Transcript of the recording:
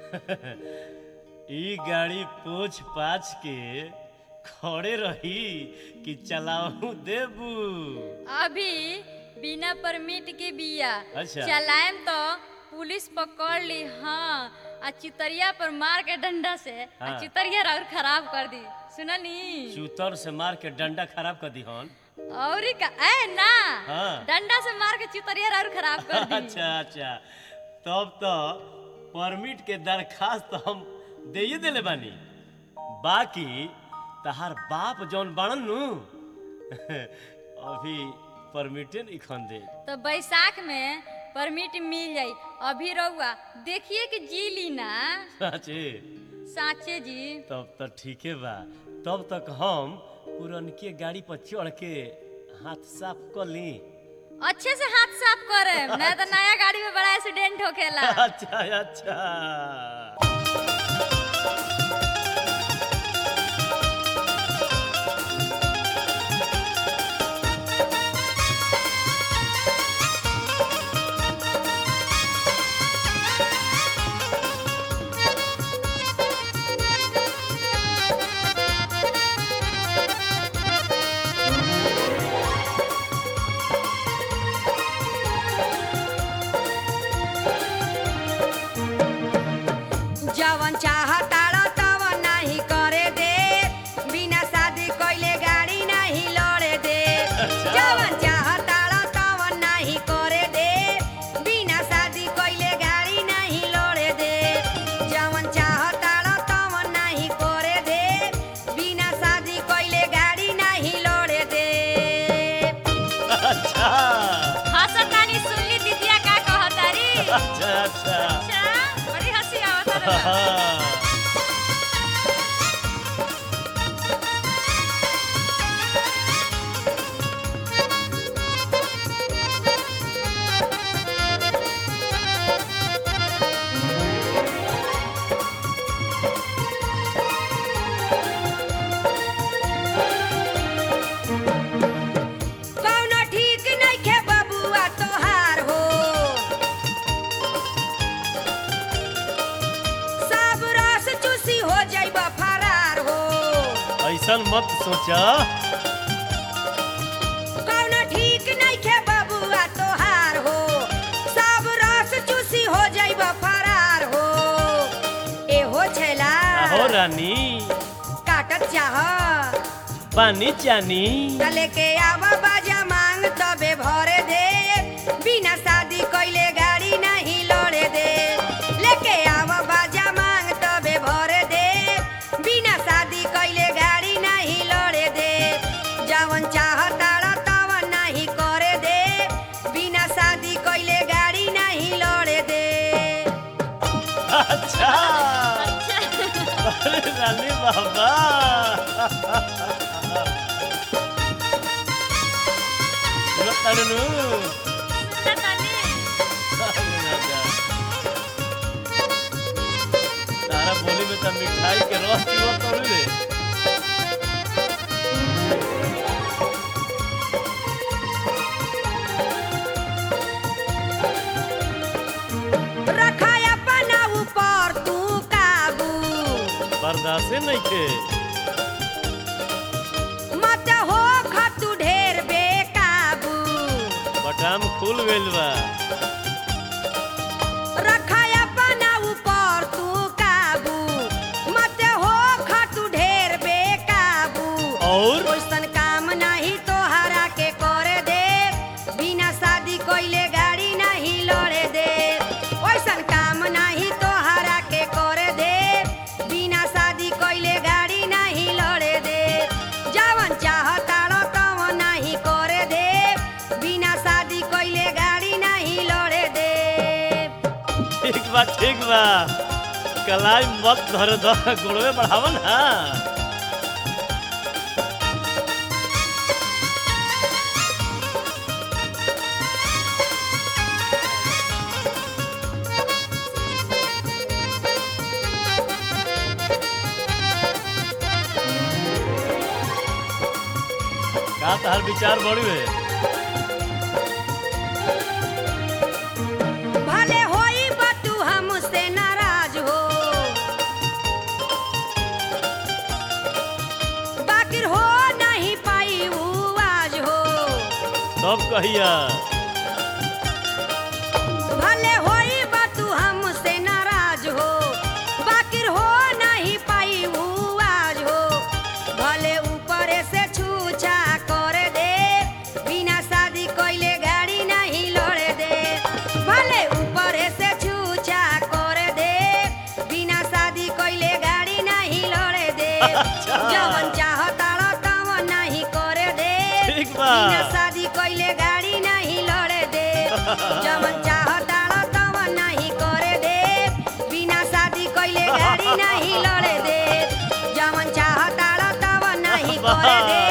ई गाड़ी पोछ पाछ के खड़े रही कि चलाऊ देबू? अभी बिना परमिट के बिया। अच्छा। चलाएम तो पुलिस पकड़ ली। हाँ, आ चितरिया पर मार के डंडा से हाँ। आ चितरिया और खराब कर दी। सुननी? चूतर से मार के डंडा खराब कर दी हन। और का ए ना। हाँ। डंडा से मार के चितरिया और खराब कर दी। अच्छा तब तो परमिट के दरखास्त हम दे देले बानी। बाकी तहार बाप जौन बाड़न नु अभी परमिटे नहीं खन दे। तो बैसाख में परमिट मिल जाई। अभी रहुआ देखिए कि जी ली ना। साचे? साचे जी। तब तो ठीके बा। तब तक हम पुरनके गाड़ी पर चढ़ के हाथ साफ कर ली। अच्छे से हाथ साफ करे, नहीं तो नया गाड़ी में बड़ा एक्सीडेंट होखेला। अच्छा जवन चाहताड़ा तवन नहीं करे दे, बिना शादी कइले गाड़ी नहीं लड़े दे। जवन चाहताड़ा तवन नहीं करे दे, बिना शादी कइले गाड़ी नहीं लड़े दे। जवन चाहताड़ा तवन नहीं करे दे, बिना शादी कइले गाड़ी नहीं लड़े दे। अच्छा हंसतानी सुनली दीदिया का कहतारी। अच्छा बड़ी हंसी आवत है। कौनो ठीक नइखे बबुआ तोहार हो, सब रस चूसी हो जाइबा फरार हो। ऐसन मत सोचा। कौनो ठीक नइखे बबुआ तोहार हो, सब रस चूसी हो जाइबा फरार हो। एहो छेला आहो रानी काटत चाह पानी चानी। त लेके आवा बाजा मांग तबे भरे दे, बिना शादी कइले गाड़ी नहीं लड़े दे। लेके आवा बाजा मांग तबे भरे दे, बिना शादी कइले गाड़ी नहीं लड़े दे। जवन चाहताड़ा तवन नहीं करे दे, बिना शादी कइले गाड़ी नहीं लड़े दे। अच्छा अरे रानी बाबा तड़नू सुनतानी। तारा बोली में तो मिठाई के रस पीवा करू रे। रखा अपना ऊपर तू काबू, बर्दाश्त नहीं के। मत हो खतु ढेर बेकाबू। बटाम खुल गइल बा। रखा अपना ऊपर तू काबू, मत हो खतु ढेर बेकाबू। और ओइसन काम नहीं तोहरा के करे दे, बिना शादी कइले गाड़ी नहीं लड़े दे। ओइसन काम नहीं तोहरा के करे दे, बिना शादी कइले गाड़ी नहीं लड़े दे। जवन चाहताड़ा तवन नहीं करे दे, बिना शादी कइले गाड़ी नहीं लड़े दे। ठीक बा कलाई मत धर दो, गुड़वे बढ़ावन। हाँ का तहार विचार बड़ी है? भले होई बतू हमसे नाराज हो, सब कहिया भले होई बा तू हमसे नाराज हो बाकिर हो नहीं पाई ऊ आज हो भले ऊपर से छूछा कर दे बिना शादी कइले गाड़ी नहीं लड़े दे भले ऊपर से छूछा कर दे बिना शादी कइले गाड़ी नहीं लड़े दे जवन चाहता तवन नहीं करे दे ठीक बा बिना शादी कइले गाड़ी नहीं लड़े दे जवन चाहता तवन नहीं करे दे बिना शादी कइले गाड़ी नहीं लड़े दे जवन चाहता तवन नहीं करे दे